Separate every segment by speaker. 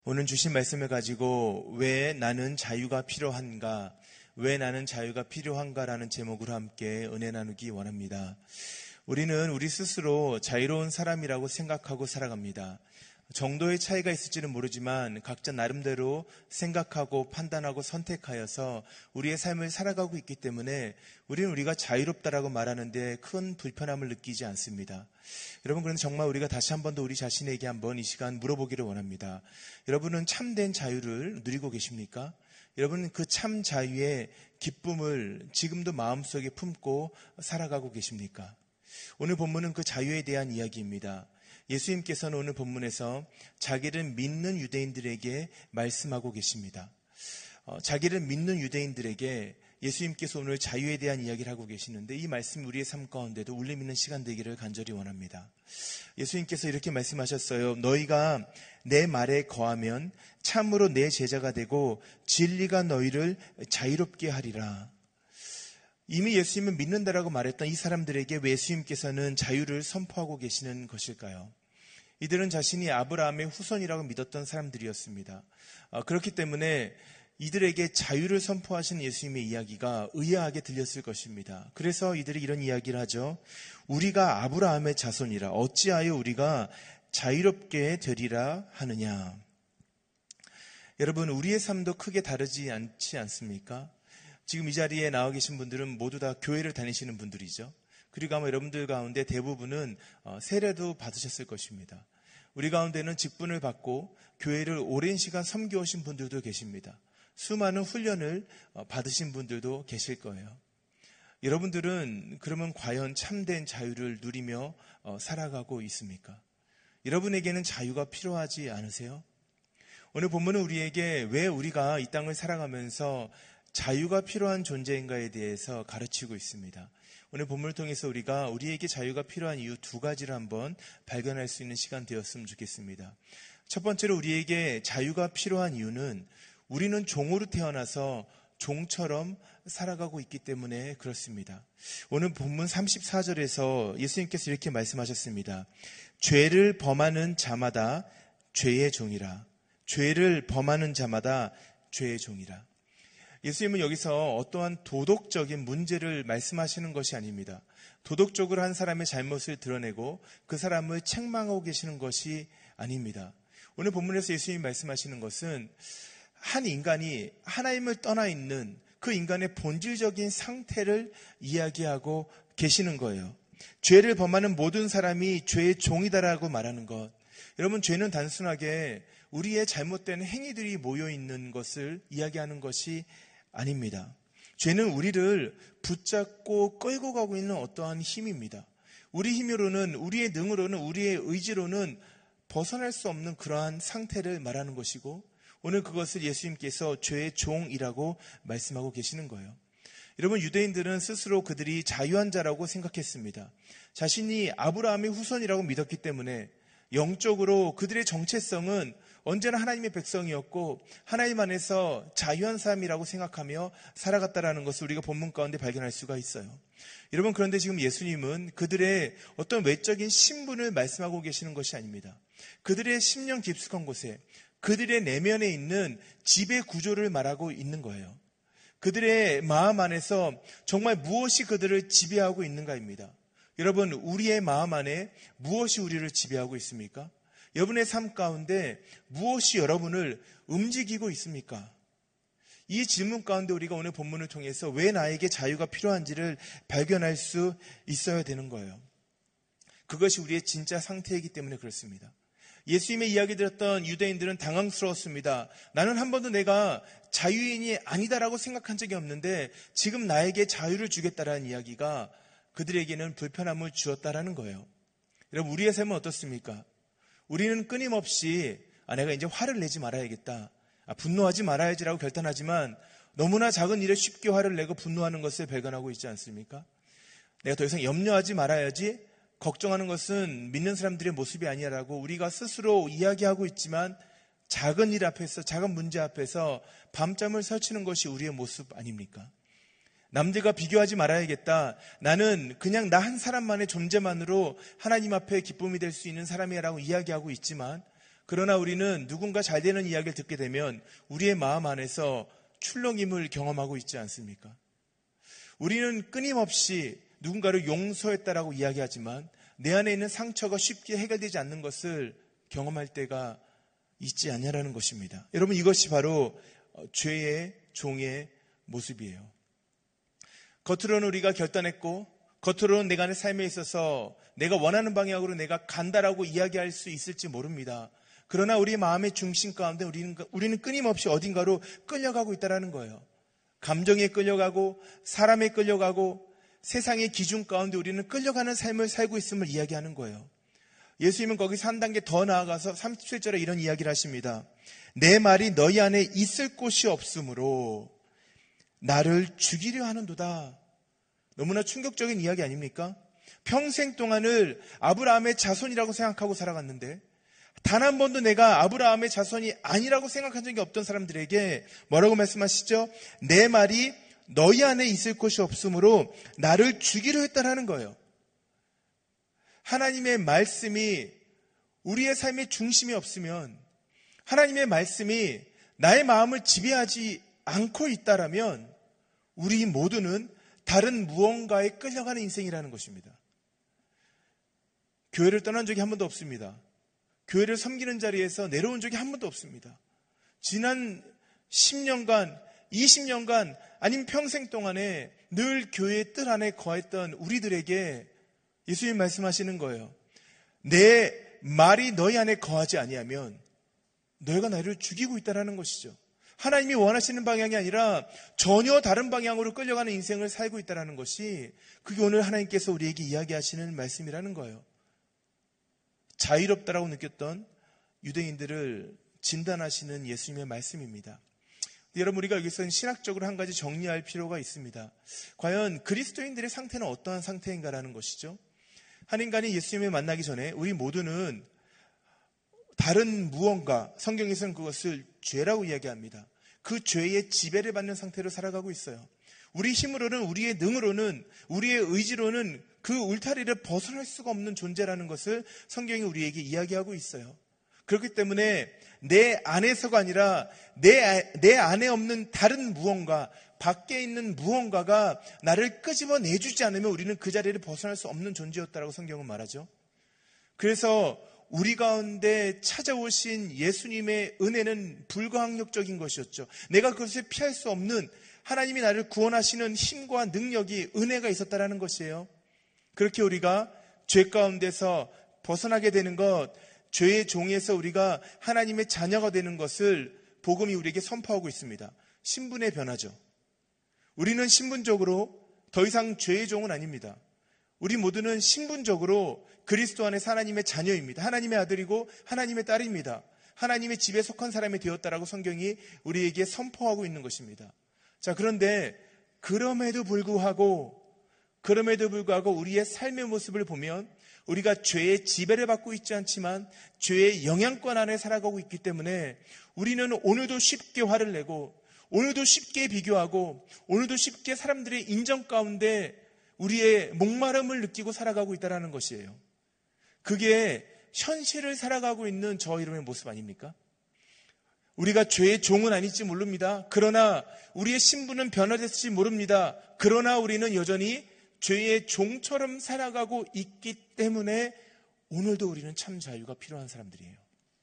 Speaker 1: 오늘 주신 말씀을 가지고 왜 나는 자유가 필요한가, 왜 나는 자유가 필요한가라는 제목으로 함께 은혜 나누기 원합니다. 우리는 우리 스스로 자유로운 사람이라고 생각하고 살아갑니다. 정도의 차이가 있을지는 모르지만 각자 나름대로 생각하고 판단하고 선택하여서 우리의 삶을 살아가고 있기 때문에 우리는 우리가 자유롭다라고 말하는데 큰 불편함을 느끼지 않습니다. 여러분, 그런데 정말 우리가 다시 한 번 더 우리 자신에게 한번 이 시간 물어보기를 원합니다. 여러분은 참된 자유를 누리고 계십니까? 여러분은 그 참 자유의 기쁨을 지금도 마음속에 품고 살아가고 계십니까? 오늘 본문은 그 자유에 대한 이야기입니다. 예수님께서는 오늘 본문에서 자기를 믿는 유대인들에게 말씀하고 계십니다. 자기를 믿는 유대인들에게 예수님께서 오늘 자유에 대한 이야기를 하고 계시는데 이 말씀이 우리의 삶 가운데도 울림 있는 시간 되기를 간절히 원합니다. 예수님께서 이렇게 말씀하셨어요. 너희가 내 말에 거하면 참으로 내 제자가 되고 진리가 너희를 자유롭게 하리라. 이미 예수님을 믿는다라고 말했던 이 사람들에게 왜 예수님께서는 자유를 선포하고 계시는 것일까요? 이들은 자신이 아브라함의 후손이라고 믿었던 사람들이었습니다. 그렇기 때문에 이들에게 자유를 선포하신 예수님의 이야기가 의아하게 들렸을 것입니다. 그래서 이들이 이런 이야기를 하죠. 우리가 아브라함의 자손이라 어찌하여 우리가 자유롭게 되리라 하느냐. 여러분, 우리의 삶도 크게 다르지 않지 않습니까? 지금 이 자리에 나와 계신 분들은 모두 다 교회를 다니시는 분들이죠. 그리고 아마 여러분들 가운데 대부분은 세례도 받으셨을 것입니다. 우리 가운데는 직분을 받고 교회를 오랜 시간 섬겨오신 분들도 계십니다. 수많은 훈련을 받으신 분들도 계실 거예요. 여러분들은 그러면 과연 참된 자유를 누리며 살아가고 있습니까? 여러분에게는 자유가 필요하지 않으세요? 오늘 본문은 우리에게 왜 우리가 이 땅을 살아가면서 자유가 필요한 존재인가에 대해서 가르치고 있습니다. 오늘 본문을 통해서 우리가 우리에게 자유가 필요한 이유 두 가지를 한번 발견할 수 있는 시간 되었으면 좋겠습니다. 첫 번째로 우리에게 자유가 필요한 이유는 우리는 종으로 태어나서 종처럼 살아가고 있기 때문에 그렇습니다. 오늘 본문 34절에서 예수님께서 이렇게 말씀하셨습니다. 죄를 범하는 자마다 죄의 종이라. 죄를 범하는 자마다 죄의 종이라. 예수님은 여기서 어떠한 도덕적인 문제를 말씀하시는 것이 아닙니다. 도덕적으로 한 사람의 잘못을 드러내고 그 사람을 책망하고 계시는 것이 아닙니다. 오늘 본문에서 예수님이 말씀하시는 것은 한 인간이 하나님을 떠나 있는 그 인간의 본질적인 상태를 이야기하고 계시는 거예요. 죄를 범하는 모든 사람이 죄의 종이다라고 말하는 것. 여러분, 죄는 단순하게 우리의 잘못된 행위들이 모여있는 것을 이야기하는 것이 아닙니다. 죄는 우리를 붙잡고 끌고 가고 있는 어떠한 힘입니다. 우리 힘으로는, 우리의 능으로는, 우리의 의지로는 벗어날 수 없는 그러한 상태를 말하는 것이고 오늘 그것을 예수님께서 죄의 종이라고 말씀하고 계시는 거예요. 여러분, 유대인들은 스스로 그들이 자유한 자라고 생각했습니다. 자신이 아브라함의 후손이라고 믿었기 때문에 영적으로 그들의 정체성은 언제나 하나님의 백성이었고 하나님 안에서 자유한 삶이라고 생각하며 살아갔다라는 것을 우리가 본문 가운데 발견할 수가 있어요. 여러분, 그런데 지금 예수님은 그들의 어떤 외적인 신분을 말씀하고 계시는 것이 아닙니다. 그들의 심령 깊숙한 곳에 그들의 내면에 있는 지배 구조를 말하고 있는 거예요. 그들의 마음 안에서 정말 무엇이 그들을 지배하고 있는가입니다. 여러분, 우리의 마음 안에 무엇이 우리를 지배하고 있습니까? 여러분의 삶 가운데 무엇이 여러분을 움직이고 있습니까? 이 질문 가운데 우리가 오늘 본문을 통해서 왜 나에게 자유가 필요한지를 발견할 수 있어야 되는 거예요. 그것이 우리의 진짜 상태이기 때문에 그렇습니다. 예수님의 이야기 들었던 유대인들은 당황스러웠습니다. 나는 한 번도 내가 자유인이 아니다라고 생각한 적이 없는데 지금 나에게 자유를 주겠다라는 이야기가 그들에게는 불편함을 주었다라는 거예요. 여러분, 우리의 삶은 어떻습니까? 우리는 끊임없이 내가 이제 화를 내지 말아야겠다, 분노하지 말아야지라고 결단하지만 너무나 작은 일에 쉽게 화를 내고 분노하는 것을 발견하고 있지 않습니까? 내가 더 이상 염려하지 말아야지, 걱정하는 것은 믿는 사람들의 모습이 아니라고 우리가 스스로 이야기하고 있지만 작은 일 앞에서, 작은 문제 앞에서 밤잠을 설치는 것이 우리의 모습 아닙니까? 남들과 비교하지 말아야겠다. 나는 그냥 나 한 사람만의 존재만으로 하나님 앞에 기쁨이 될 수 있는 사람이라고 이야기하고 있지만 그러나 우리는 누군가 잘 되는 이야기를 듣게 되면 우리의 마음 안에서 출렁임을 경험하고 있지 않습니까? 우리는 끊임없이 누군가를 용서했다라고 이야기하지만 내 안에 있는 상처가 쉽게 해결되지 않는 것을 경험할 때가 있지 않냐라는 것입니다. 여러분, 이것이 바로 죄의 종의 모습이에요. 겉으로는 우리가 결단했고 겉으로는 내가 내 삶에 있어서 내가 원하는 방향으로 내가 간다라고 이야기할 수 있을지 모릅니다. 그러나 우리 마음의 중심 가운데 우리는 끊임없이 어딘가로 끌려가고 있다는 거예요. 감정에 끌려가고 사람에 끌려가고 세상의 기준 가운데 우리는 끌려가는 삶을 살고 있음을 이야기하는 거예요. 예수님은 거기서 한 단계 더 나아가서 37절에 이런 이야기를 하십니다. 내 말이 너희 안에 있을 곳이 없으므로 나를 죽이려 하는도다. 너무나 충격적인 이야기 아닙니까? 평생 동안을 아브라함의 자손이라고 생각하고 살아갔는데 단 한 번도 내가 아브라함의 자손이 아니라고 생각한 적이 없던 사람들에게 뭐라고 말씀하시죠? 내 말이 너희 안에 있을 곳이 없으므로 나를 죽이려 했다라는 거예요. 하나님의 말씀이 우리의 삶의 중심이 없으면, 하나님의 말씀이 나의 마음을 지배하지 않고 있다라면 우리 모두는 다른 무언가에 끌려가는 인생이라는 것입니다. 교회를 떠난 적이 한 번도 없습니다. 교회를 섬기는 자리에서 내려온 적이 한 번도 없습니다. 지난 10년간, 20년간 아니면 평생 동안에 늘 교회의 뜰 안에 거했던 우리들에게 예수님 말씀하시는 거예요. 내 말이 너희 안에 거하지 아니하면 너희가 나를 죽이고 있다는 것이죠. 하나님이 원하시는 방향이 아니라 전혀 다른 방향으로 끌려가는 인생을 살고 있다는 것이, 그게 오늘 하나님께서 우리에게 이야기하시는 말씀이라는 거예요. 자유롭다라고 느꼈던 유대인들을 진단하시는 예수님의 말씀입니다. 여러분, 우리가 여기서 신학적으로 한 가지 정리할 필요가 있습니다. 과연 그리스도인들의 상태는 어떠한 상태인가라는 것이죠. 한 인간이 예수님을 만나기 전에 우리 모두는 다른 무언가, 성경에서는 그것을 죄라고 이야기합니다. 그 죄의 지배를 받는 상태로 살아가고 있어요. 우리 힘으로는, 우리의 능으로는, 우리의 의지로는 그 울타리를 벗어날 수가 없는 존재라는 것을 성경이 우리에게 이야기하고 있어요. 그렇기 때문에 내 안에서가 아니라 내 안에 없는 다른 무언가, 밖에 있는 무언가가 나를 끄집어내주지 않으면 우리는 그 자리를 벗어날 수 없는 존재였다라고 성경은 말하죠. 그래서 우리 가운데 찾아오신 예수님의 은혜는 불가항력적인 것이었죠. 내가 그것을 피할 수 없는, 하나님이 나를 구원하시는 힘과 능력이, 은혜가 있었다라는 것이에요. 그렇게 우리가 죄 가운데서 벗어나게 되는 것, 죄의 종에서 우리가 하나님의 자녀가 되는 것을 복음이 우리에게 선포하고 있습니다. 신분의 변화죠. 우리는 신분적으로 더 이상 죄의 종은 아닙니다. 우리 모두는 신분적으로 그리스도 안에서 하나님의 자녀입니다. 하나님의 아들이고 하나님의 딸입니다. 하나님의 집에 속한 사람이 되었다라고 성경이 우리에게 선포하고 있는 것입니다. 자, 그런데 그럼에도 불구하고 우리의 삶의 모습을 보면 우리가 죄의 지배를 받고 있지 않지만 죄의 영향권 안에 살아가고 있기 때문에 우리는 오늘도 쉽게 화를 내고, 오늘도 쉽게 비교하고, 오늘도 쉽게 사람들의 인정 가운데 우리의 목마름을 느끼고 살아가고 있다는 것이에요. 그게 현실을 살아가고 있는 저 이름의 모습 아닙니까? 우리가 죄의 종은 아닐지 모릅니다. 그러나 우리의 신분은 변화됐을지 모릅니다. 그러나 우리는 여전히 죄의 종처럼 살아가고 있기 때문에 오늘도 우리는 참 자유가 필요한 사람들이에요.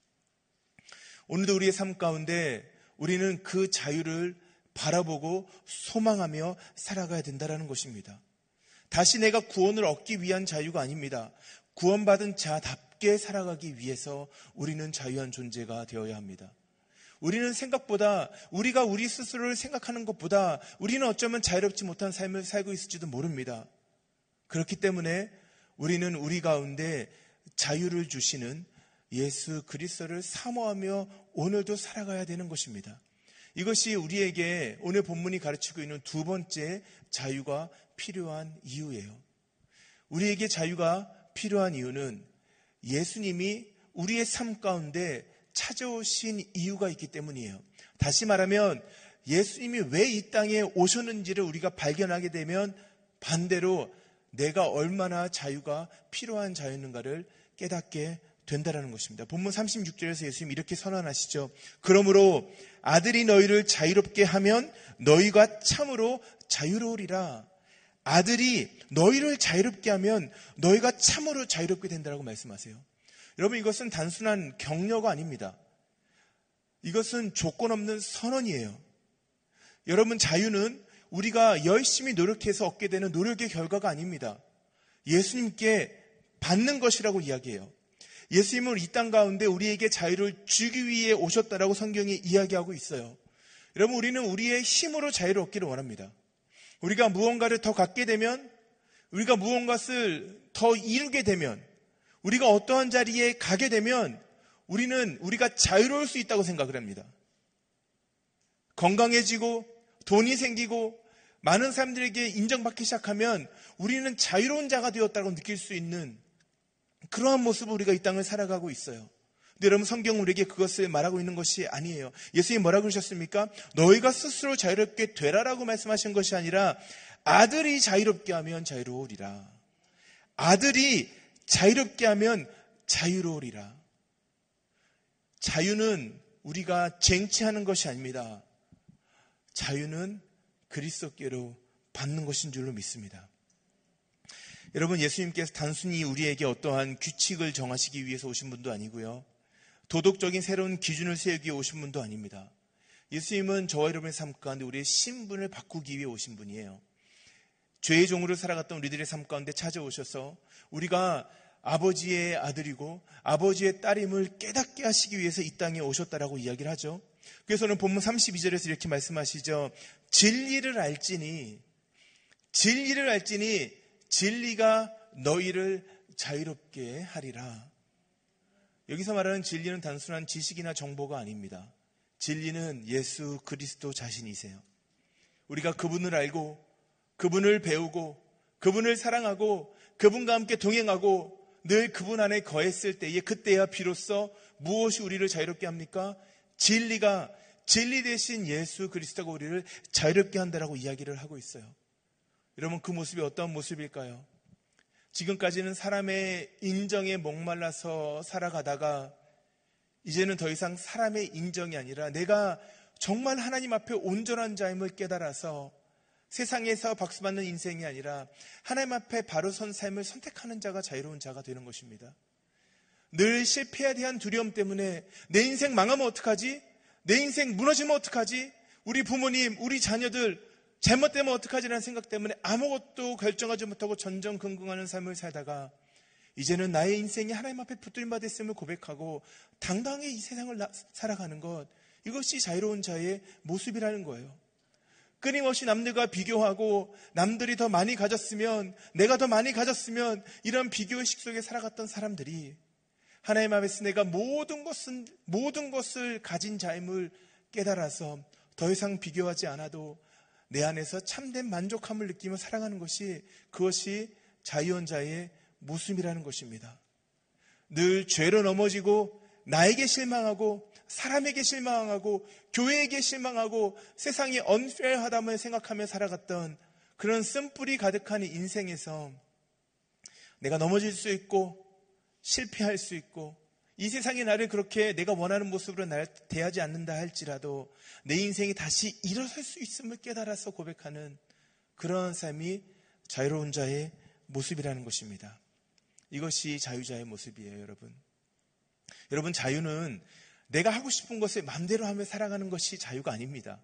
Speaker 1: 오늘도 우리의 삶 가운데 우리는 그 자유를 바라보고 소망하며 살아가야 된다는 것입니다. 다시 내가 구원을 얻기 위한 자유가 아닙니다. 구원받은 자답게 살아가기 위해서 우리는 자유한 존재가 되어야 합니다. 우리는 생각보다, 우리가 우리 스스로를 생각하는 것보다 우리는 어쩌면 자유롭지 못한 삶을 살고 있을지도 모릅니다. 그렇기 때문에 우리는 우리 가운데 자유를 주시는 예수 그리스도를 사모하며 오늘도 살아가야 되는 것입니다. 이것이 우리에게 오늘 본문이 가르치고 있는 두 번째 자유가 필요한 이유예요. 우리에게 자유가 필요한 이유는 예수님이 우리의 삶 가운데 찾아오신 이유가 있기 때문이에요. 다시 말하면 예수님이 왜 이 땅에 오셨는지를 우리가 발견하게 되면 반대로 내가 얼마나 자유가 필요한 자였는가를 깨닫게 된다라는 것입니다. 본문 36절에서 예수님 이렇게 선언하시죠. 그러므로 아들이 너희를 자유롭게 하면 너희가 참으로 자유로우리라. 아들이 너희를 자유롭게 하면 너희가 참으로 자유롭게 된다라고 말씀하세요. 여러분, 이것은 단순한 격려가 아닙니다. 이것은 조건 없는 선언이에요. 여러분, 자유는 우리가 열심히 노력해서 얻게 되는 노력의 결과가 아닙니다. 예수님께 받는 것이라고 이야기해요. 예수님은 이 땅 가운데 우리에게 자유를 주기 위해 오셨다라고 성경이 이야기하고 있어요. 여러분, 우리는 우리의 힘으로 자유를 얻기를 원합니다. 우리가 무언가를 더 갖게 되면, 우리가 무언가를 더 이루게 되면, 우리가 어떠한 자리에 가게 되면 우리가 자유로울 수 있다고 생각을 합니다. 건강해지고 돈이 생기고 많은 사람들에게 인정받기 시작하면 우리는 자유로운 자가 되었다고 느낄 수 있는 그러한 모습으로 우리가 이 땅을 살아가고 있어요. 근데 여러분, 성경은 우리에게 그것을 말하고 있는 것이 아니에요. 예수님이 뭐라고 그러셨습니까? 너희가 스스로 자유롭게 되라라고 말씀하신 것이 아니라 아들이 자유롭게 하면 자유로우리라. 아들이 자유롭게 하면 자유로우리라. 자유는 우리가 쟁취하는 것이 아닙니다. 자유는 그리스도께로 받는 것인 줄로 믿습니다. 여러분, 예수님께서 단순히 우리에게 어떠한 규칙을 정하시기 위해서 오신 분도 아니고요, 도덕적인 새로운 기준을 세우기 위해 오신 분도 아닙니다. 예수님은 저와 여러분의 삶 가운데 우리의 신분을 바꾸기 위해 오신 분이에요. 죄의 종으로 살아갔던 우리들의 삶 가운데 찾아오셔서 우리가 아버지의 아들이고 아버지의 딸임을 깨닫게 하시기 위해서 이 땅에 오셨다라고 이야기를 하죠. 그래서는 본문 32절에서 이렇게 말씀하시죠. 진리를 알지니 진리가 너희를 자유롭게 하리라. 여기서 말하는 진리는 단순한 지식이나 정보가 아닙니다. 진리는 예수 그리스도 자신이세요. 우리가 그분을 알고 그분을 배우고 그분을 사랑하고 그분과 함께 동행하고 늘 그분 안에 거했을 때에 그때야 비로소 무엇이 우리를 자유롭게 합니까? 진리 대신 예수 그리스도가 우리를 자유롭게 한다라고 이야기를 하고 있어요. 여러분, 그 모습이 어떤 모습일까요? 지금까지는 사람의 인정에 목말라서 살아가다가 이제는 더 이상 사람의 인정이 아니라 내가 정말 하나님 앞에 온전한 자임을 깨달아서 세상에서 박수받는 인생이 아니라 하나님 앞에 바로 선 삶을 선택하는 자가 자유로운 자가 되는 것입니다. 늘 실패에 대한 두려움 때문에 내 인생 망하면 어떡하지? 내 인생 무너지면 어떡하지? 우리 부모님, 우리 자녀들 잘못되면 어떡하지라는 생각 때문에 아무것도 결정하지 못하고 전전긍긍하는 삶을 살다가 이제는 나의 인생이 하나님 앞에 붙들림받아 있음을 고백하고 당당하게 이 세상을 살아가는 것, 이것이 자유로운 자의 모습이라는 거예요. 끊임없이 남들과 비교하고 남들이 더 많이 가졌으면, 내가 더 많이 가졌으면, 이런 비교의식 속에 살아갔던 사람들이 하나님 앞에서 내가 모든 것을 가진 자임을 깨달아서 더 이상 비교하지 않아도 내 안에서 참된 만족함을 느끼며 살아가는 것이, 그것이 자유한 자의 모습이라는 것입니다. 늘 죄로 넘어지고 나에게 실망하고 사람에게 실망하고 교회에게 실망하고 세상이 unfair하다며 생각하며 살아갔던 그런 쓴뿌리 가득한 인생에서 내가 넘어질 수 있고 실패할 수 있고 이 세상이 나를 그렇게 내가 원하는 모습으로 날 대하지 않는다 할지라도 내 인생이 다시 일어설 수 있음을 깨달아서 고백하는 그런 삶이 자유로운 자의 모습이라는 것입니다. 이것이 자유자의 모습이에요, 여러분. 여러분, 자유는 내가 하고 싶은 것을 마음대로 하며 살아가는 것이 자유가 아닙니다.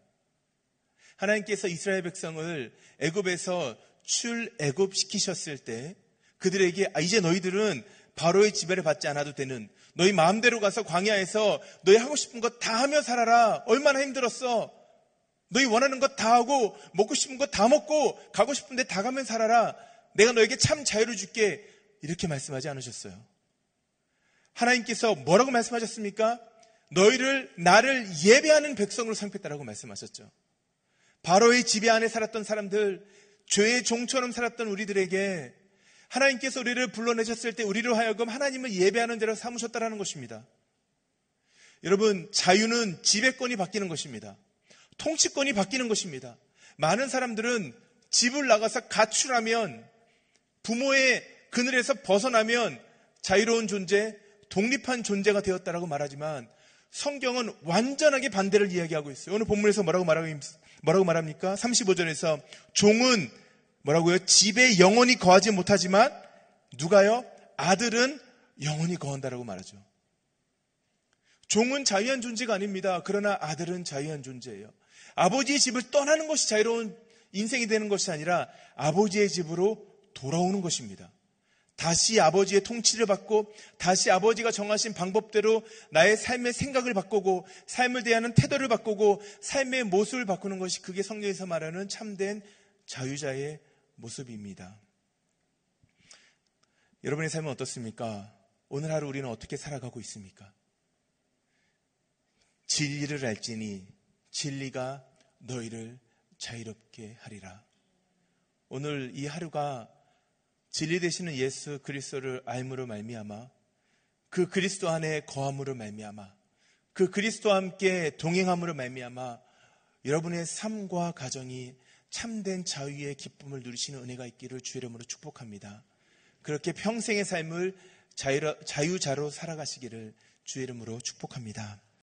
Speaker 1: 하나님께서 이스라엘 백성을 애굽에서 출애굽시키셨을 때 그들에게 이제 너희들은 바로의 지배를 받지 않아도 되는, 너희 마음대로 가서 광야에서 너희 하고 싶은 것 다 하며 살아라. 얼마나 힘들었어. 너희 원하는 것 다 하고 먹고 싶은 것 다 먹고 가고 싶은 데 다 가면 살아라. 내가 너에게 참 자유를 줄게. 이렇게 말씀하지 않으셨어요. 하나님께서 뭐라고 말씀하셨습니까? 나를 예배하는 백성으로 삼겠다라고 말씀하셨죠. 바로의 지배 안에 살았던 사람들, 죄의 종처럼 살았던 우리들에게 하나님께서 우리를 불러내셨을 때 우리로 하여금 하나님을 예배하는 자로 삼으셨다라는 것입니다. 여러분, 자유는 지배권이 바뀌는 것입니다. 통치권이 바뀌는 것입니다. 많은 사람들은 집을 나가서 가출하면, 부모의 그늘에서 벗어나면 자유로운 존재, 독립한 존재가 되었다라고 말하지만 성경은 완전하게 반대를 이야기하고 있어요. 오늘 본문에서 뭐라고 말합니까? 35절에서 종은 뭐라고요? 집에 영원히 거하지 못하지만 누가요? 아들은 영원히 거한다라고 말하죠. 종은 자유한 존재가 아닙니다. 그러나 아들은 자유한 존재예요. 아버지의 집을 떠나는 것이 자유로운 인생이 되는 것이 아니라 아버지의 집으로 돌아오는 것입니다. 다시 아버지의 통치를 받고 다시 아버지가 정하신 방법대로 나의 삶의 생각을 바꾸고 삶을 대하는 태도를 바꾸고 삶의 모습을 바꾸는 것이 그게 성경에서 말하는 참된 자유자의 모습입니다. 여러분의 삶은 어떻습니까? 오늘 하루 우리는 어떻게 살아가고 있습니까? 진리를 알지니 진리가 너희를 자유롭게 하리라. 오늘 이 하루가 진리 되시는 예수 그리스도를 알므로 말미암아 그 그리스도 안에 거함으로 말미암아 그 그리스도와 함께 동행함으로 말미암아 여러분의 삶과 가정이 참된 자유의 기쁨을 누리시는 은혜가 있기를 주의 이름으로 축복합니다. 그렇게 평생의 삶을 자유자로 살아가시기를 주의 이름으로 축복합니다.